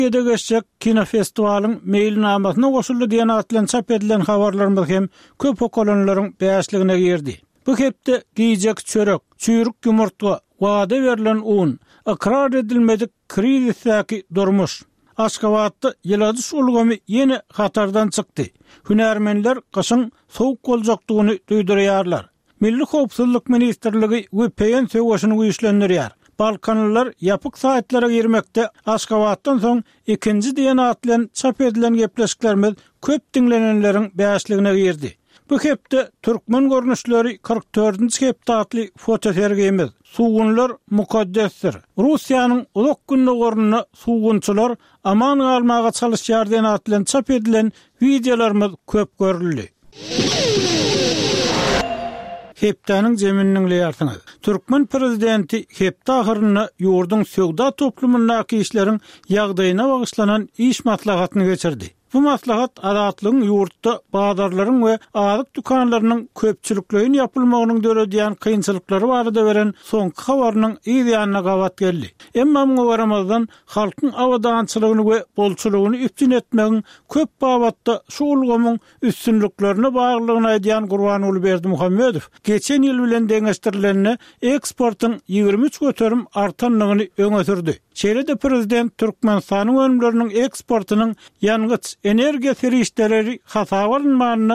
Geçecek kino festivalın mailnamasına goşuldy diýen atlan çap edilen habarlarymyz hem köp okolanlaryň beýasligine girdi. Bu hepde giýjek çörek, çüýrük ýumurtga, wada berilen un, ikrar edilmedik krizisdäki durmuş. Aşgabatda ýyladys ulgamy ýene hatardan çykdy. Hünärmenler gyşyň sowuk boljakdygyny duýdurýarlar. Milli Howpsuzlyk Ministrligi WPN söwüşini güýçlendirýär. Balkanlılar yapık saatlere girmekte. Aşgabatdan soň ikinji diýen atlan çap edilen gepleşiklerimiz köp dinlenenlerin beýasligine girdi. Bu hepde türkmen görnüşleri 44-nji hepde atly fotosergimiz. Suwunlar mukaddesdir. Russiýanyň ulak günne gornuny suwunçylar aman galmaga çalyşýar diýen atlan çap edilen videolarymyz köp görüldi. Hepdanyň jemininiň leýartyny. Türkmen prezidenti hepde ahyryna ýurdun söwda toplumyndaky işleriň ýagdaýyna bagyşlanan iş maslahatyny geçirdi. Bu maslahat adatlygyň ýurtda bazarlaryň we azyk dükanlarynyň köpçülikligiň ýapylmagynyň döredýän kynçylyklary barada beren soňky habarynyň ýa-da gawat geldi. Emma muňa baramazdan halkyň awadançylygyny we bolçulugyny üstün etmegiň köp babatda şu ulgamyň üstünliklerine baglygyny aýdýan Gurbanyň Berdimuhammedow geçen ýyl bilen deňeşdirilenine eksportyň 23 göterim artanlygyny öňe sürdi. Şeýle-de prezident Türkmenistanyň önümleriniň eksportynyň ýangyç energiýa serişdeleri hasaba alınmagyny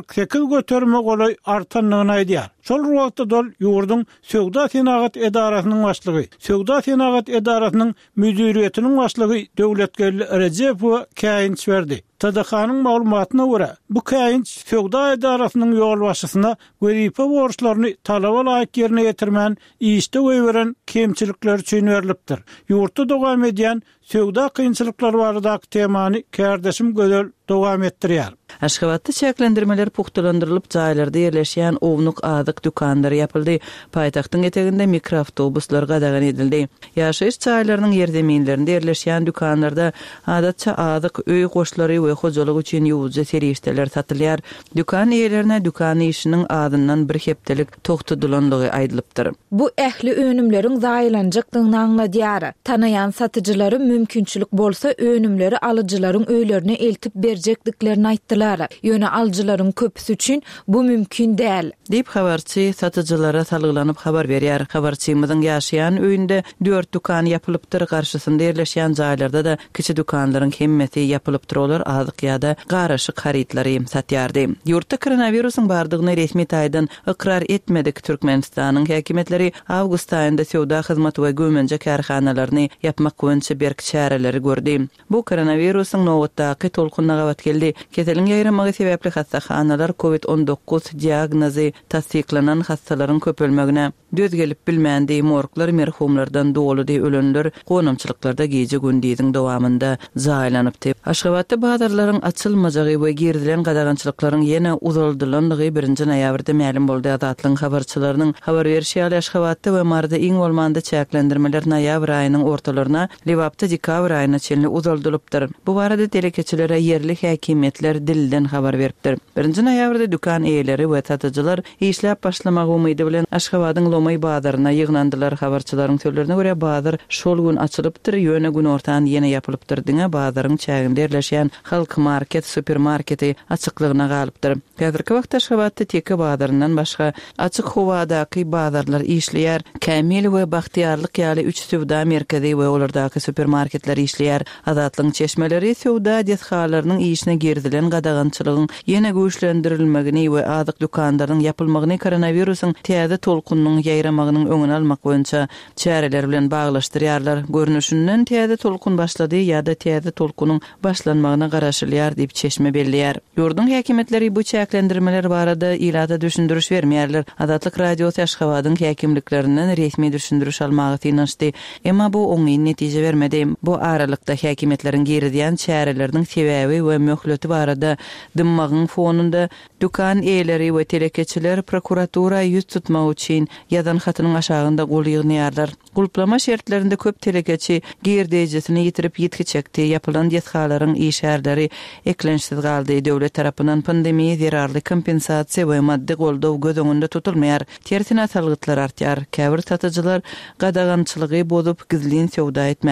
48 göterme golay artanlygyny aýdýar. Şol wagtda dol ýurdun Söwda Senagat Edarasynyň başlygy, Söwda Senagat Edarasynyň müdiriýetiniň başlygy Döwletgerli Rejepow käýinç berdi. TDH-nyň maglumatyna görä, bu käýinç Söwda Edarasynyň ýol başçysyna wezipe borçlaryny talaba laýyk ýerine ýetirmän işde goýberen kemçilikler üçin berilipdir. Ýurtda dowam edýän söwda kynçylyklary barada temany kärdeşim gözel dowam etdirýär. Aşgabatda çäklendirmeler puhtalandyrılıp jaýlarda ýerleşýän ownyk azyk dükandary ýapyldy. Paýtagtyň eteginde mikroawtobuslar gadagan edildi. Ýaşaýyş jaýlarynyň ýerdeminlerinde ýerleşýän dükanlarda adatça azyk öý goşlary we hojalyk üçin ýuwjy serişdeler satylýar. Dükan eýlerine dükan işiniň adyndan bir hepdelik togtudylanlygy aýdylypdyr. Bu ähli önümleriň zaýlanjakdygyny anladýar. Tanaýan satyjylary mümkinçilik bolsa önümleri alyjylaryň öýlerine eltip berjekdiklerini aýtdylar. Ýöne alyjylaryň köpüsi üçin bu mümkin däl. Diýip habarçy satyjylara salgylanyp habar berýär. Habarçymyzyň ýaşaýan öýünde 4 dukan ýapylypdyr. Garşysynda ýerleşýän jaýlarda da kiçi dukanlaryň hemmeti ýapylypdyr. Olar azyk ýa-da garaşyk harytlary satýardy. Ýurtda koronawirusyň bardygyny resmi taýdan ikrar etmedik. Türkmenistanyň häkimetleri awgust aýynda söwda hyzmat we gömenje karhanalarını ýapmak goýunça berk çäreleri gördi. Bu koronawirusyň nowatdaky tolkunna gawat geldi. Keteliň ýaýramagy sebäpli hastaxanalar COVID-19 diagnozy tasdiklanan hastalaryň köpelmegine döz gelip bilmändi. Morglar merhumlardan doludy, ölenler gonamçylyklarda gece gündüziň dowamında jaýlanypdy. Aşgabatda bazarlaryň açylmajagy we girdilen gadagançylyklaryň ýene uzaldylanlygy 1-nji noýabrda ma'lum boldy. Adatlyň habarçylarynyň habar berýäri Aşgabatda we marda iň bolmanda çäklendirmeler noýabr aýynyň ortalaryna, Lewapda dekabr aýyna çenli uzaldylypdyr. Bu barada telekeçilere yerli häkimetler dilden habar beripdir. 1-nji noýabrda dükan eýleri we satyjylar işläp başlamak umydy bilen Aşgabatyň Lomay bazaryna ýygnandylar. Habarçylaryň sözlerine görä bazar şol gün açylypdyr, ýöne gün ortadan ýene ýapylypdyr. Diňe bazaryň çäginde ýerleşýän halk market, supermarketi açyklygyna galypdyr. Häzirki wagtda Aşgabatda teki bazaryndan başga açyk howadaky bazarlar işleýär. Kämil we Bahtiýarlyk ýaly 3 söwda merkezi we olardaky supermarketler işleýär. Azatlyň çeşmeleri söwda dethalarynyň işine girdilen gadagançylygyň ýene güýçlendirilmegini we azyk dükanlarynyň ýapylmagyny koronawirusyň täze tolkunyň ýaýramagynyň öňüne almak boýunça çäreler bilen baglaşdyrýarlar. Görnüşinden täze tolkun başlady ýa-da täze tolkunyň başlanmagyna garaşylýar diýip çeşme belliýär. Ýurdun häkimetleri bu çäklendirmeler barada ilada düşündürüş bermeýärler. Adatlyk radio Aşgabatyň häkimliklerinden resmi düşündürüş almagy tynançdy. Emma bu oňy netije bermedi. Bu aralykda häkimetleriň girdiýän çäreleriniň sebäbi we möhleti barada dymmagyň fonunda dukan eýleri we telekeçiler prokuratura ýüz tutmak üçin ýazan hatynyň aşagynda gol ýygnaýarlar. Gulplama şertlerinde köp telekeçi girdiýejesini ýitirip ýetkiçekdi. Ýapylan ýetgalaryň işärleri eklençsiz galdy. Döwlet tarapyndan pandemiýa zerarly kompensasiýa we maddi goldaw göz öňünde tutulmaýar. Tersine salgytlar artýar. Käbir satyjylar gadagançylygy bozup gizlin söwda etmäge mejbur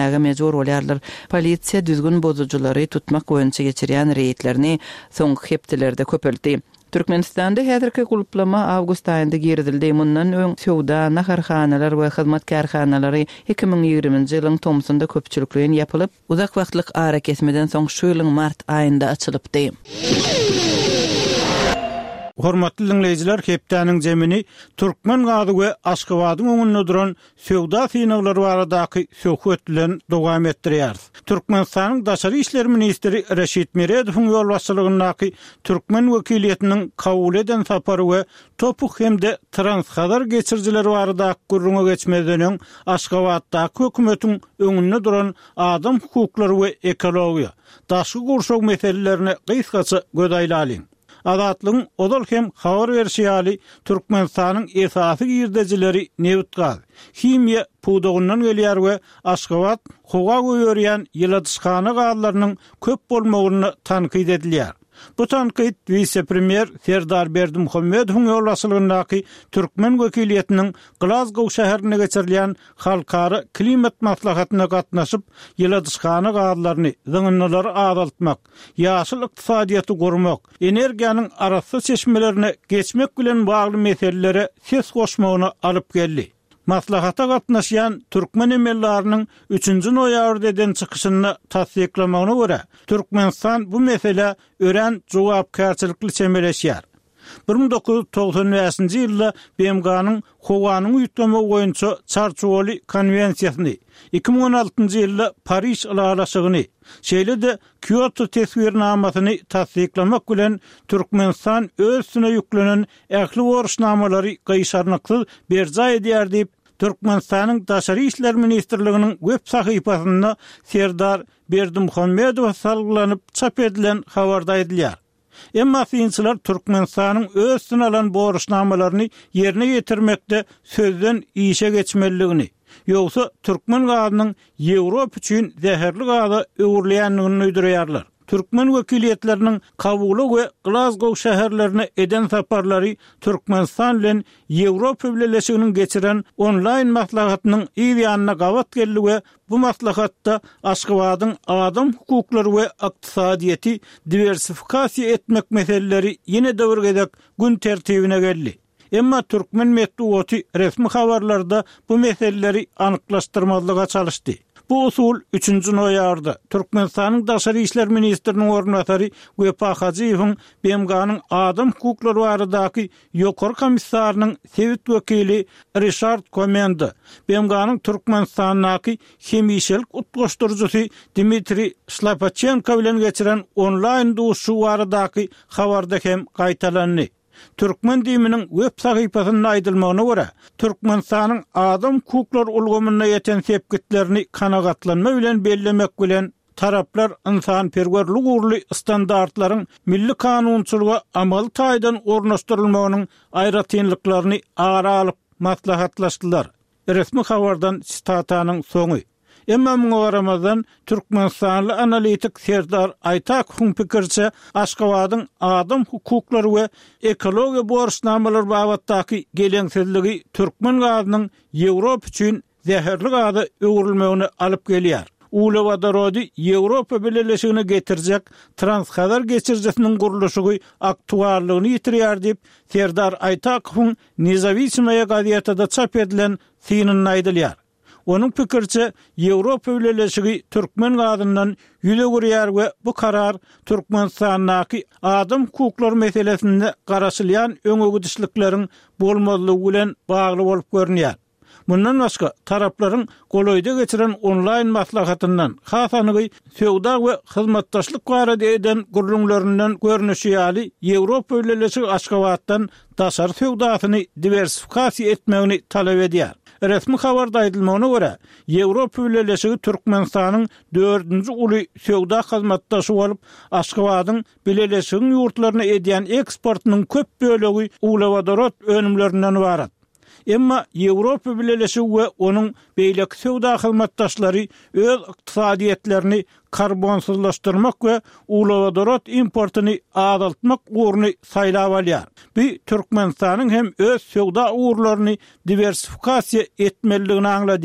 zor bolýarlar. Polisiýa düzgün bozuculary tutmak boýunça geçirýän reýtlerini soňky hepdelerde köpeldi. Türkmenistanda häzirki guluplama awgust aýynda girdildi. Mundan öň sowda, naharhanalar we hyzmat karhanalary 2020-nji ýylyň tomsunda köpçülikliň ýapylyp, uzak wagtlyk ara kesmeden soň şu ýylyň mart aýynda açylypdy. Hormatly dinleyijiler, hepdäniň jemini Türkmen gady we Aşgabatyň öňünde duran sowda synaglary baradaky söhbetlerini dowam etdirýär. Türkmenistanyň daşary işler ministri Reşit Meredowyň ýol başçylygyndaky Türkmen wekiliýetiniň kabul eden sapary we topuk hemde transxabar geçirjileri baradaky gurrunga geçmeden öň Aşgabatdaky hökümetiň öňünde duran adam hukuklary we ekologiýa, daşky gurşak meselelerini gysgaça gödaýlalyň. Adatlyň odal hem habar berýäli Türkmenistanyň esasy girdejileri Newtgaz, Himiýa puwdugyndan gelýär we Aşgabat howa goýarýan ýyladyşkana galarynyň köp bolmagyny tankyd edilýär. Bu tankyd vice-premier Serdar Berdimuhammedowyň ýol başçylygyndaky Türkmen wekiliýetiniň Glasgow şäherine geçirilýän halkara klimat maslahatyna gatnaşyp ýyladyşkana galalaryny zyňynlary azaltmak, ýaşyl ykdysadyýaty gurmak, energiýanyň arasy çeşmelerine geçmek bilen bagly meselelere ses goşmagyny alyp geldi. Maslahata gatnaşýan Türkmen emellarynyň 3-nji noýabrda eden çykyşyny tasdiklamagyna görä, Türkmenistan bu mesele ören jogapkärçilikli çemeleşýär. 1995-nji ýylda BMG-nyň howanyň ýutlama boýunça çarçowaly konwensiýasyny, 2016-njy ýylda Paris ýylalaşygyny, şeýle-de Kyoto tesbirnamasyny tasdiklamak bilen Türkmenistan öz üstüne ýüklenen ähli borçnamalary gaýşarnyksyz berja edýär diýip Türkmenistanyň daşary işler ministrliginiň web sahypasynda Serdar Berdimuhammedow salgylanyp çap edilen habarda edilýär. Emma fiýinçiler Türkmenistanyň öz üstüne alan borçnamalaryny ýerine ýetirmekde sözden işe geçmeligini, ýogsa Türkmen gadynyň Ýewrop üçin zäherli gady öwürleýänligini öýdürýärler. Türkmen wekiliýetleriniň kabuly we Glasgow şäherlerine eden saparlary Türkmenistan bilen Ýewropa Birleşiginiň geçiren online maslahatynyň ýa-da gawat geldi we bu maslahatda Aşgabatyň adam hukuklary we ykdysadyýaty diversifikasiýa etmek meseleleri ýene döwürgedek gün tertibine geldi. Emma Türkmen medeniýeti resmi habarlarda bu meseleleri anyklaşdyrmazlyga çalışdy. Bu usul 3-nji noýabrda Türkmenistanyň daşary işler ministriniň ornatary Wepa Hajiýewiň BMG-nyň adam hukuklary baradaky ýokary komissarynyň sewit wekili Richard Komenda, BMG-nyň Türkmenistandaky hemişelik utgaşdyrjysy Dmitri Slapachenko bilen geçiren online duşu baradaky habarda hem gaýtalandy. Türkmen diýiminiň web sahypasyna aýdylmagyna görä, Türkmenistanyň adam hukuklary ulgamyna ýeten sepgitlerini kanagatlanma bilen bellemek bilen taraplar insan-perwerlik uğurly standartlaryň milli kanunçylyga amal taýdan ornaşdyrylmagynyň aýratynlyklaryny ara alyp maslahatlaşdylar. Resmi habardan statanyň soňy. Emma muňa garamazdan Türkmenistanly analitik Serdar Aytakowyň pikirçe Aşgabatyň adam hukuklary we ekologiýa borçnamalary babatdaky geleňsizligi Türkmen gadynyň Ýewrop üçin zäherli gady öwrülmegini alyp gelýär. Ulawadarody Ýewropa Birleşigine getirjek transxabar geçirjesiniň gurulşy aktuallygyny ýitirýär diýip Serdar Aytakowyň Nezawismaya gaziýetinde çap edilen synyny aýdylýar. Onun pikirçe Ýewropa Birleşigi Türkmen gadynyň ýüze gürýär we bu karar Türkmenistandaky adam hukuklary meselesinde garaşylýan öňegidişlikleriň bolmazlygy bilen bagly bolup görünýär. Bundan başga taraplaryň goloýda geçiren online maslahatyndan hasanygy sowda we hyzmatdaşlyk barada eden gurrunlaryndan görnüşi ýaly Ýewropa Birleşigi Aşgabatdan daşary sowdasyny diversifikasiýa etmegini talap edýär. Resmi habarda aýdylmagyna görä, Ýewropa Birleşigi Türkmenistanyň 4-nji uly sowda hyzmatdaşy bolup, Aşgabatyň Birleşigiň ýurtlaryna edýän eksportynyň köp bölegi ulawadarot önümlerinden ibaret. Emma Ýewropa Birleşigi we onuň beýlek sowda hyzmatdaşlary öz ykdysadyýetlerini karbonsuzlaşdyrmak we ulawadarot importyny azaltmak uğruny saýlap alýar. Bu Türkmenistanyň hem öz sowda uğurlaryny diversifikasiýa etmeligini aňladýar.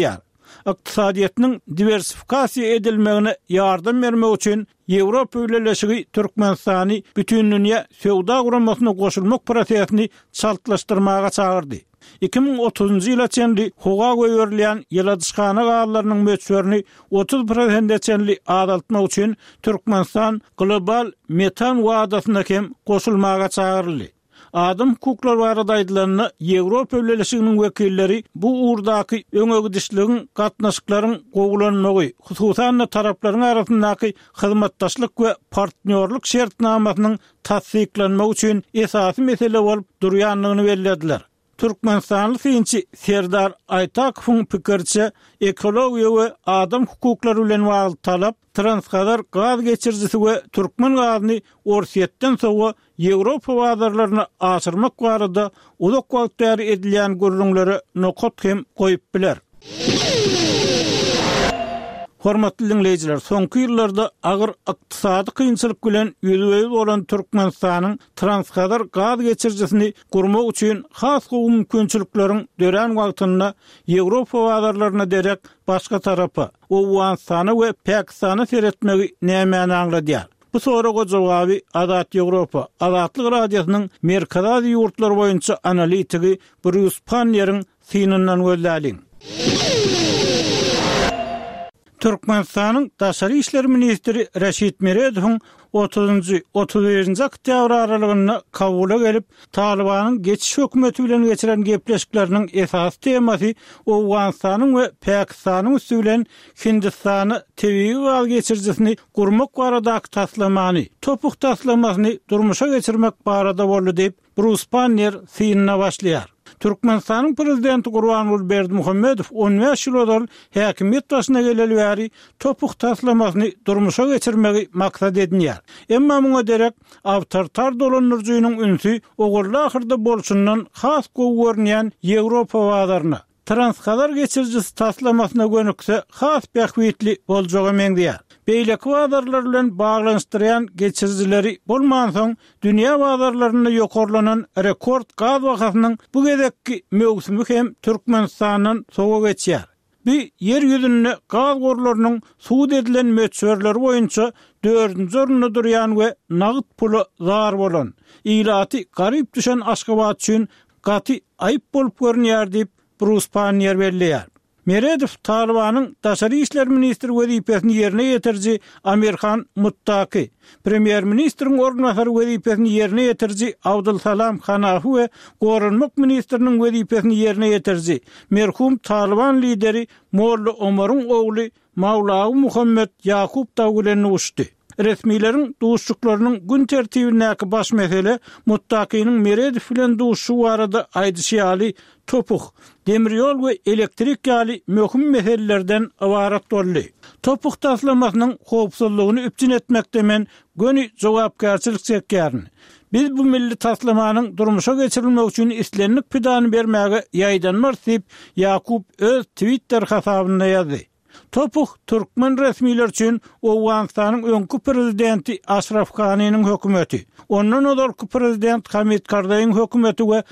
iqtisadiyyatının diversifikasiya edilmegine ýardam bermek üçin Ýewropa Öýleşigi Türkmenistany bütün dünýä sowda guramasyna goşulmak prosesini çaltlaşdyrmaga çağırdy. 2030-njy ýyla çenli hoga goýberlen ýyladyşkana galarynyň möçberini 30% çenli adaltmak üçin Türkmenistan global metan wadasyna hem goşulmaga çağıryldy. Adam hukuklar barada aýdylanny Ýewropa Öýleşiginiň wekilleri bu urdaky öňegidişligiň gatnaşyklaryň gowulanmagy, hususan taraplaryň arasyndaky hyzmatdaşlyk we partnerlik şertnamasynyň tasdiklanmagy üçin esasy mesele bolup durýanlygyny bellädiler. Türkmenistanly synçy Serdar Aytakowyň pikirçe ekologiýa we adam hukuklary bilen bagly talap Transkadar gaz geçirjisi we türkmen gazyny Orsiýetden soňra Ýewropa bazarlaryna aşyrmak barada uzak wagt bäri edilýän görüňleri nokot hem goýup biler. Hormatly dinleýijiler, soňky ýyllarda agyr ykdysady kynçylyk bilen ýüzüňiz bolan Türkmenistanyň Transkadar gaz geçirjisini gurmak üçin has mümkinçilikleriň dören wagtynda Ýewropa bazarlaryna derek başga tarapa, Owganstany we Pakistany seretmegi nämäni aňladýar? Bu soraga jogaby Adat Ýewropa, Adatlyk radiosynyň Merkezi ýurtlar boýunça analitigi Bruce Panner'in synyndan gözläliň. Türkmenistanyň Daşary işler ministri Reşit Meredowyň 30-31 oktyabr aralygyna Kabula gelip Talibanyň geçiş hökümeti bilen geçiren gepleşikleriniň esas temasy Owganstanyň we Pakistanyň üstü bilen Hindistany tebii gaz geçirjisini gurmak baradaky taslamany, topuk taslamasyny durmuşa geçirmek barada boldy diýip Bruce Panner synna başlaýar. Türkmenistanyň prezidenti Gurbanguly Berdimuhammedow 15 ýyl häkimiýet başyna geleli bäri topuk taslamasyny durmuşa geçirmegi maksat edinýär. Emma muňa derek awtoritar dolanyrjynyň ünsü ogurly ahyrda bolşundan has görnýän Ýewropa bazaryna Transkadar geçirjisi taslamasyna gönükse has bähwitli boljagy meňdýär. Beýleki bazarlar bilen baglanşdyrýan geçirjileri bolman soň dünýä bazarlaryna ýokarlanan rekord gaz bahasynyň bu gezekki mögsümi hem Türkmenistanyň sowa geçýär. Bir yer ýüzünde gaz gorlarynyň suud edilen möçberleri boýunça 4-nji orunda durýan we nagyt pulu zar bolan, ýylaty garyp düşen Aşgabat üçin gaty aýyp bolup görünýär diýip Bruce Panner belläýär. Meredow Talibanyň Daşary işler ministri wezipesini ýerine ýetirji Amirhan Muttaqi, premier ministriň ornatary wezipesini ýerine ýetirji Abdulsalam Hanafi we gorunmak ministriniň wezipesini ýerine ýetirji merhum Taliban lideri Molla Omaryň ogly Mawlawy Muhammed Yaqub Dawgulenni uçdy. Resmilerin duşçuklarynyň gün tertibindäki baş mesele Muttaqinyň Meredow bilen duşşu barada aýdyşýaly topuk, demir ýol we elektrik ýaly möhüm meselelerden ibarat boldy. Topuk taslamasynyň howpsuzlygyny üpçün etmekde men göni jogapkärçilik çekýärni. Biz bu milli taslamanyň durmuşa geçirilmek üçin islenlik pidany bermäge ýaýdanmar diýip Yaqub öz Twitter hasabynda ýazdy. Topuk Türkmen resmiler üçin Owganstanyň öňkü prezidenti Ashraf Ghani'niň hökümeti, ondan öňki prezident Hamid Karzaýyň hökümeti we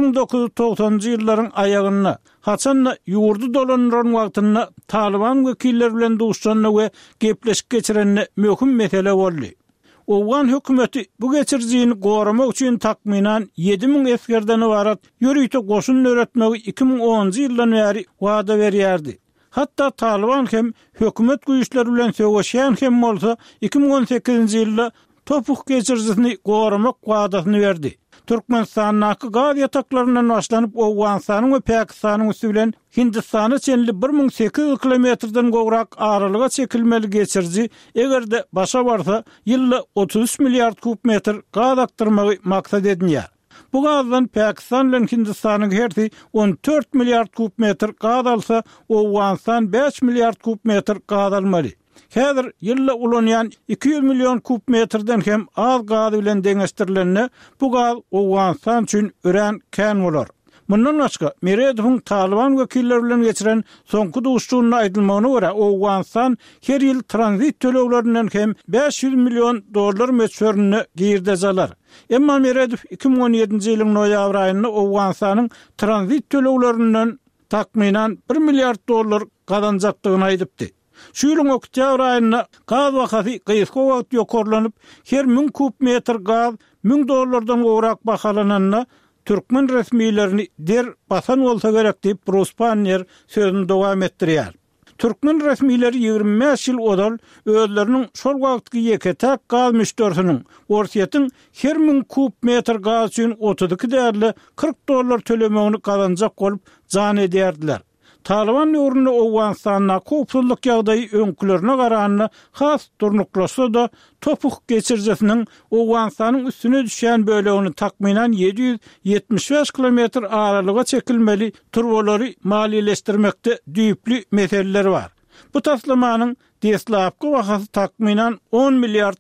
1990-njy ýyllaryň aýagyna haçan ýurdu dolanýan wagtynda Taliban wekilleri bilen duşjanyny we gepleşik geçirenine möhüm mesele boldy. Owgan hökümeti bu geçirjini goramak üçin takminan 7000 eskerden ibarat ýürüýte goşun öwretmegi 2010-njy ýyldan bäri wada berýärdi. Hatta Taliban hem hökümet güýçleri bilen söwüşýän hem bolsa 2018-nji ýylda topuk geçirjisini goramak wadasyny berdi. Türkmenistanyň gaz ýataklarynyň başlanyp Owganstanyň we Pakistanyň üstü bilen Hindistany çenli 1800 kilometrden gowrak aralyga çekilmeli geçirji egerde başa barsa ýylda 33 milliard kubmetr gaz aktyrmagy maksat edinýär. Bu gazdan Pakistan bilen Hindistanyň herti 14 milliard kubmetr gaz alsa, Owganstan 5 milliard kubmetr gaz almaly. Häzir ýylda ulanýan 200 milyon kubmetrden hem az gaz bilen deňeşdirilenne bu gaz Owganstan üçin ören kän bolar. Mundan başga Meredowyň Taliban wekilleri bilen geçiren soňky duşşunyň aýdylmagyna görä Owganstan her ýyl tranzit töleglerinden hem $500 milyon möçberini girdejalar. Emma Meredow 2017-nji ýylyň noýabr aýynda Owganstanyň tranzit töleglerinden takminan $1 milliard kazanjakdygyny aýdypdy. Şu ýylyň oktyabr aýynda gaz wakaty gysga wagt ýokarlanyp, her 1000 kubmetr gaz $1000 gowrak bahalananna Türkmen resmiýetlerini der basan bolsa gerek diýip Brospanyer sözüni dowam etdirýär. Türkmen resmiýetleri 25 ýyl odal özleriniň şol wagtky ýeketäk gaz müşterisiň orsiýetin her 1000 kubmetr gaz üçin $32 $40 tölemegini kazanjak bolup jan edýärdiler. Taliban ýurunda Owganistanyň kopsuzlyk ýagdaýy öňkülerine garanyna has durnuklaşsa da topuk geçirjesiniň Owganistanyň üstüne düşen bölegini takminan 775 kilometr aralyga çekilmeli turbolary maliýeleşdirmekde düýpli meseleler var. Bu taslamanyň deslapky wagty takminan $10 milyard.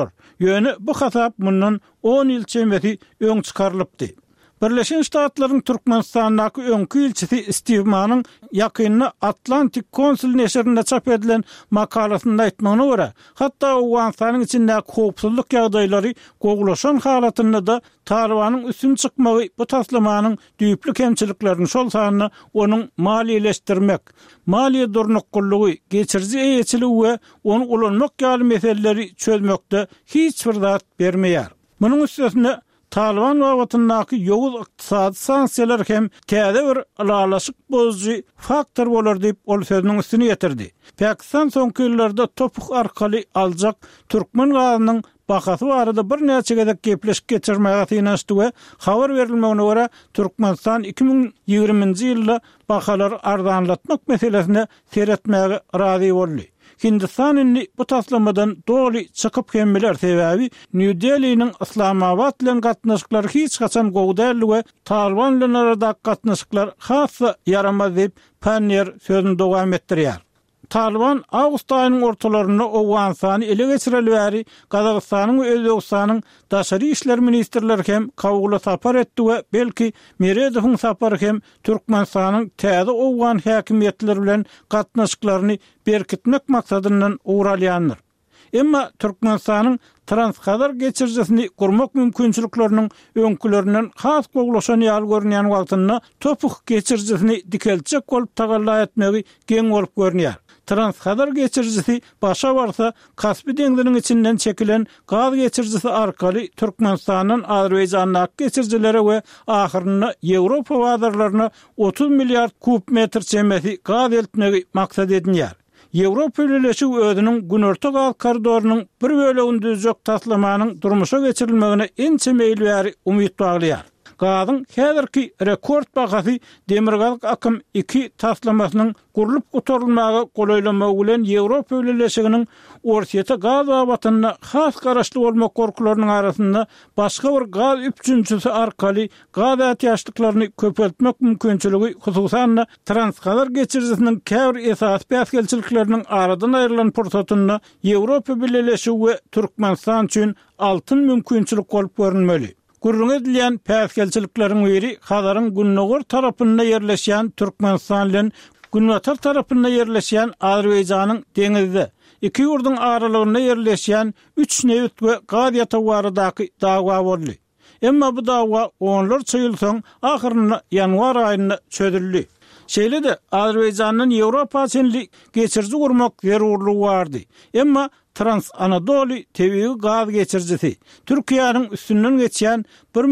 Ýöne bu hasap mundan 10 ýyl çemeti öň çykarylypdy. Birleşen Ştatlaryň Türkmenistanyň öňkü ilçisi Steve Mann'ın ýakyny Atlantik Konsul neşrinde çap edilen makalasynda aýtmagyna görä, hatda Owganistanyň içinde kopsuzlyk ýagdaýlary gowlaşan halatynda da Talibanyň üstün çykmagy bu taslamanyň düýpli kemçiliklerini şol sanyny onuň maliýeleşdirmek, maliýe durnuklugy, geçirji eýetçiligi we onu ulanmak ýaly meseleleri çözmekde hiç bir zat bermeýär. Munyň üstüne Taliban wagtyndaky ýowuz ykdysady sanksiýalar hem täze bir alalaşyk bozucu faktor bolar diýip ol sözüniň üstüne ýetirdi. Pakistan soňky ýyllarda topuk arkaly aljak türkmen gazynyň bahasy barada bir näçe gezek gepleşip geçirmäge tynaşdy we habar berilmegine görä Türkmenistan 2020-nji ýylda bahalary arzanlatmak meselesine seretmäge razy boldy. Hindistanyň bu taslamadan doly çykyp gelmeler sebäbi New Delhi'nin Islamabad bilen gatnaşyklary hiç haçan gowdaly we Taliban bilen arada gatnaşyklar hassa yaramaz diýip Panyer sözüni dowam etdirýär. Taliban awgust aýynyň ortalarynda Owganistany ele geçireli bäri Gazagystanyň we Özbegistanyň daşary işler ministrleri hem kawula sapar etdi we belki Meredowyň sapary hem Türkmenistanyň täze Owgan häkimetleri bilen gatnaşyklaryny berkitmek maksadyndan uğralýandyr. Emma Türkmenistanyň transkadar geçirjesini kurmak mümkinçiliklerinin öňkülerinden has gowlaşan ýaly görünýän wagtynda topuk geçirjesini dikelçek bolup tagalla etmegi geň bolup görünýär. Transkadar geçirjesi başa barsa Kaspy deňziniň içinden çekilen gaz geçirjesi arkaly Türkmenistanyň Azerbaýjanyň geçirjelere we ahyrynda Ýewropa bazarlaryna 30 milyard kubmetr çemeti gaz eltmegi maksat edilýär. Ýewropa ýöneşigi özüniň günorta gaz koridorunyň bir bölegini düzjek taslamanyň durmuşa geçirilmegine ençe meýil bäri umyt baglaýar. Gazyň häzirki rekord bahasy Demirgaz akym 2 taslamasynyň gurulup gotarylmagy golaýlamagy bilen Ýewropa ýöneşiginiň orsiýete gaz babatyna has garaşly bolmak gorkularynyň arasynda başga bir gaz üçünçüsi arkaly gaz ätýaşlyklaryny köpeltmek mümkinçiligi hususan transkadar geçirjesiniň käbir esas bäsgelçilikleriniň aradan aýrylan pursatyna Ýewropa Birleşigi we Türkmenistan üçin altyn mümkinçilik bolup görünmeli. Gurrun edilen päsgelçiliklerin biri Hazaryň Günnogor tarapynda yerleşýän Türkmenistan bilen Günbatar tarapynda yerleşýän Azerbaýjanyň deňizde iki ýurduň aralygynda yerleşýän 3 newit we gaz ýatawardaky dawa boldy. Emma bu dawa onlarça ýyl soň ahyrynda ýanwar aýynda çözüldi. Şeýle-de Azerbaýjanyň Ýewropa üçin geçirji gurmak zerurlygy bardy. Emma Trans-Anadolu tebiği gaz geçirjisi Türkiýanyň üstünden geçýän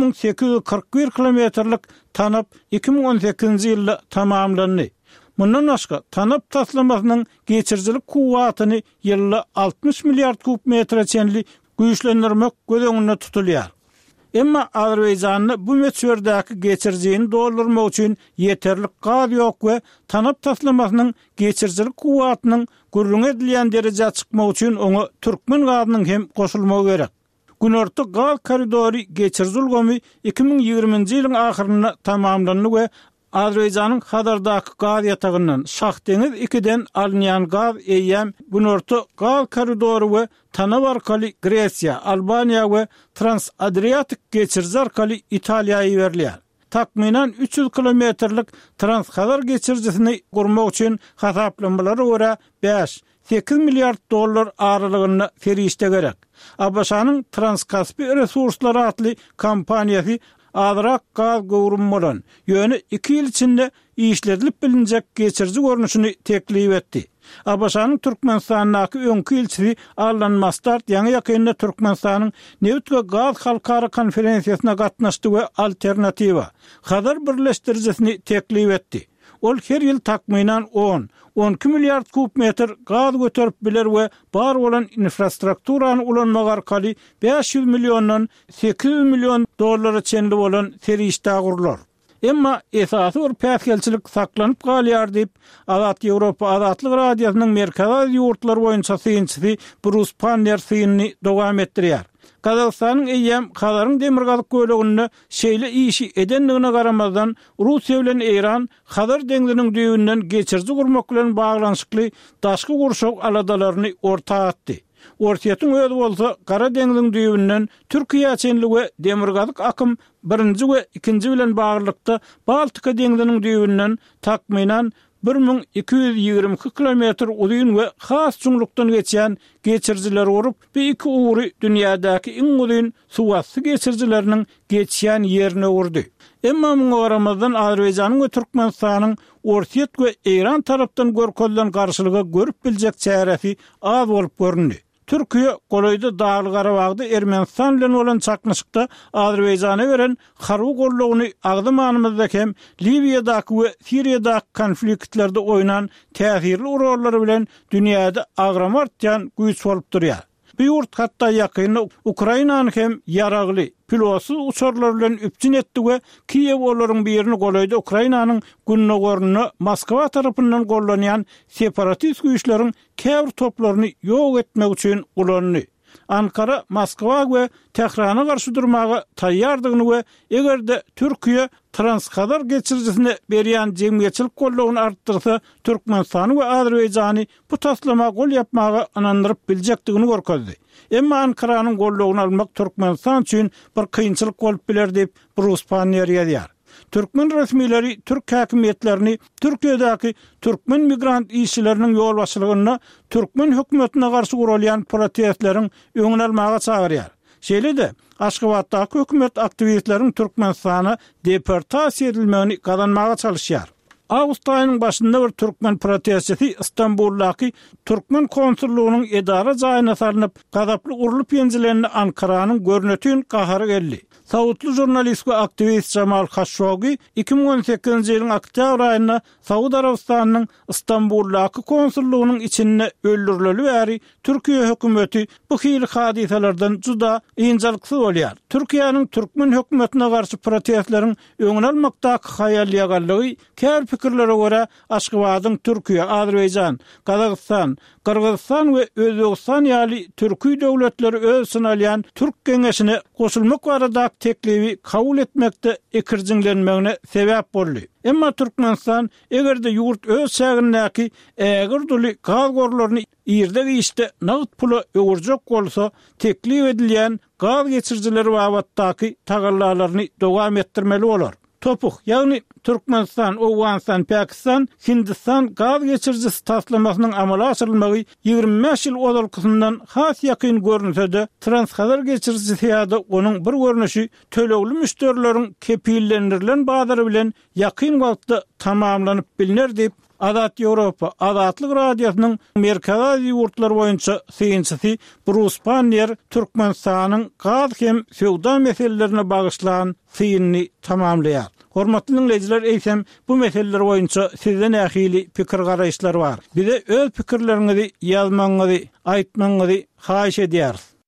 1841 kilometrlik Tanap 2018-nji ýylda tamamlandy. Mundan başga Tanap taslamasynyň geçirjilik kuwatyny ýylda 60 milyard kubmetr çenli güýçlendirmek göz tutulýar. Emma Azerbaýjanyň bu meçhurdäki geçirjini doldurmak üçin ýeterlik gaz ýok we Tanap taslamasynyň geçirjilik kuwatynyň gurrun edilýän derejä çykmak üçin oňa türkmen gazynyň hem goşulmagy gerek. Günorta gaz koridory geçirjilgemi 2020-nji ýylyň ahyrynda tamamlandy we Azerbaýjanyň Hazardaky gaz ýatagyndan Şahdeňiz 2-den alınýan gaz eýýäm Günorta gaz koridory we Tanap arkaly Gresiýa, Albaniýa we Transadriatik geçirji arkaly Italiýaga ýerilýär. Takminan 300 kilometrlik transkadar geçirjesini gurmak üçin hasaplamalara görä 5-8 milyard dollar aralygynda ferişde gerek. Abaşanyň Transkaspy Resurslary adly kompaniýasy azyrak gaz gowrum bolan, ýöne 2 ýyl içinde işledilip bilinjek geçirji görnüşini teklip etdi. Abaşanyň Türkmenistanyňky öňkü elçisi Allan Mastart ýa-ni ýakynda Türkmenistanyň Newtga gaz halkara konferensiýasyna gatnaşdy we alternatiwa Hadar birleşdirjisini teklip etdi. Ol her ýyl takmynan 10-12 milliard kubmetr gaz göterip biler we bar bolan infrastrukturany ulanmak arkaly 500 milyondan 800 milyon dollara çenli bolan serişde gurulur. Emma esasy bir päsgelçilik saklanyp galýar diýip Azat Ýewropa Azatlyk radiosynyň merkezi ýurtlar boýunça synçysy Bruce Panner synyny dowam etdirýär. Kazakstanyň eýem Hadaryň demirgazyk göleginde şeýle işi edenligine garamazdan Russiýa bilen Iran Hadar deňziniň düýbünden geçirji gurmak bilen baglanyşykly daşky gurşak aladalaryny ortaga atdy. Ortiýatyň öýdi bolsa Gara deňziň düýbünden Türkiýe çenli we demirgazyk akym 1-nji we 2-nji bilen baglykda Baltika deňziniň düýbünden takmynan 1222 kilometr uzun we has çuňlukdan geçýän geçirjiler urup, bu iki uğru dünýädäki iň uzun suwasy geçirjileriniň geçýän ýerine urdy. Emma muňa garamazdan Azerbaýjanyň we Türkmenistanyň Ortiýat we Iran tarapdan görkezlen garşylyga görüp biljek çäresi az bolup göründi. Türkiýe golayda Dağly Garabagda Ermenistan bilen bolan çaknyşykda Azerbaýjana beren harby gollugyny agdymanymyzda hem Libiýadaky we Siriýadaky konfliktlerde oynan täsirli rollary bilen dünýäde agramartýan güýç bolup durýar. Bu ýurt hatda ýakynda Ukrainany hem ýaragly pilotsuz uçurlar bilen üpçün etdi we Kiyew olaryň birini golayda Ukrainanyň günnägörüni Moskwa tarapyndan gollanýan separatist güýçleriň käbir toplaryny ýok etmek üçin ulandy. Ankara, Moskwa we Tehrana garşy durmaga taýýardygyny we egerde Türkiýe Transkadar geçirjisine berýän jemgyýetçilik gollugyny artdyrsa, Türkmenistan we Azerbaýjany bu taslama gol ýapmaga anandyryp biljekdigini görkezdi. Emma Ankaranyň gollugyny almak Türkmenistan üçin bir kynçylyk bolup biler diýip Bruce Panner ýazýar. Türkmen resmileri Türk häkimetlerini Türkiýedäki Türkmen migrant işçileriniň ýol başlygyna Türkmen hökümetine garşy gurulýan protestleriň öňüne almaga çagyrýar. Şeýle-de Aşgabatdaky hökümet aktivistleriň Türkmenistana deportasiýa edilmegini gazanmaga çalışýar. Awgust aýynyň başynda bir Türkmen protestçisi Istanbuldaky Türkmen konsullugynyň edara jaýyna salynyp gazaply urulyp ýenjilerini Ankaranyň görnetýän gahary geldi. Saudly jurnalist we aktivist Jamal Khashoggi 2018-nji ýylyň oktyabr aýynda Saud Arabistanynyň Istanbuldaky konsullugynyň içinde öldürileli bäri Türkiýe hökümeti bu hili hadiselerden juda ýynjylyksy bolýar. Türkiýanyň Türkmen hökümetine garşy protestleriň öňüne almakdaky haýallygalygy käbir pikirlere görä Aşgabatyň Türkiýe, Azerbaýjan, Kazakystan, Kyrgyzstan we Özbegistan ýaly türki döwletleri öz synalýan Türk Geňeşine goşulmak barada teklibi kabul etmekde ekirjinlenmegine sebäp boldy. Emma Türkmenistan egerde ýurt öz şäherindäki ägir duly gaz gorlaryny ýerde işde nagd pula öwürjek bolsa, teklip edilýän gaz geçirjileri wagtdaky tagallalaryny dowam etdirmeli bolar. Topuk, ýagny Türkmenistan, Owganistan, Pakistan, Hindistan gaz geçirjisi taslamasynyň amala asyrylmagy 25 ýyl odalkysyndan has ýakyn görünse-de, Transkadar geçirjisi ýa-da onuň bir görnüşi tölegli müşterileriň kepillendirilen bazary bilen ýakyn wagtda tamamlanyp biliner diýip Azat Ýewropa Azatlyk radiosynyň merkezi ýurtlar boýunça synçysy Bruce Panner Türkmenistanyň gaz hem sowda meselelerine bagyşlanan synyny tamamlaýar. Hormatly dinleyijiler, eýsem bu meseleler boýunça sizden ähili pikir garaýşlar bar. Bize öz pikirleriňizi ýazmaňyzy, aýtmaňyzy haýyş edýäris.